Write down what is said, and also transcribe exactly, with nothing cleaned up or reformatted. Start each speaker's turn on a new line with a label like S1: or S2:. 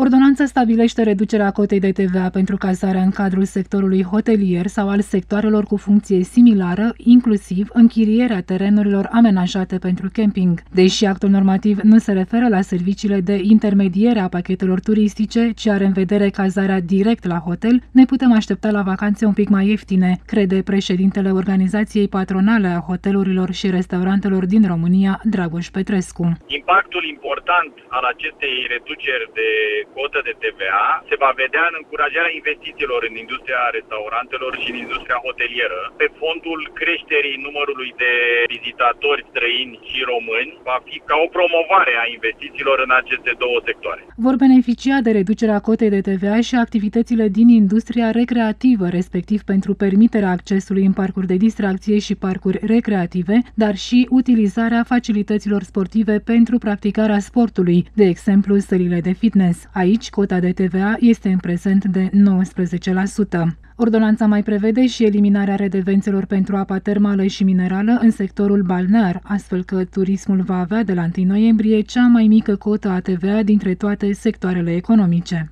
S1: Ordonanța stabilește reducerea cotei de T V A pentru cazarea în cadrul sectorului hotelier sau al sectoarelor cu funcție similară, inclusiv închirierea terenurilor amenajate pentru camping. Deși actul normativ nu se referă la serviciile de intermediere a pachetelor turistice, ci are în vedere cazarea direct la hotel, ne putem aștepta la vacanțe un pic mai ieftine, crede președintele Organizației Patronale a Hotelurilor și Restaurantelor din România, Dragoș Petrescu.
S2: Impactul important al acestei reduceri de cotă de T V A se va vedea în încurajarea investițiilor în industria restaurantelor și în industria hotelieră. Pe fondul creșterii numărului de vizitatori străini și români, va fi ca o promovare a investițiilor în aceste două sectoare.
S1: Vor beneficia de reducerea cotei de T V A și activitățile din industria recreativă, respectiv pentru permiterea accesului în parcuri de distracție și parcuri recreative, dar și utilizarea facilităților sportive pentru practicarea sportului, de exemplu sălile de fitness. Aici, cota de T V A este în prezent de nouăsprezece la sută. Ordonanța mai prevede și eliminarea redevențelor pentru apa termală și minerală în sectorul balnear, astfel că turismul va avea de la întâi noiembrie cea mai mică cotă a T V A dintre toate sectoarele economice.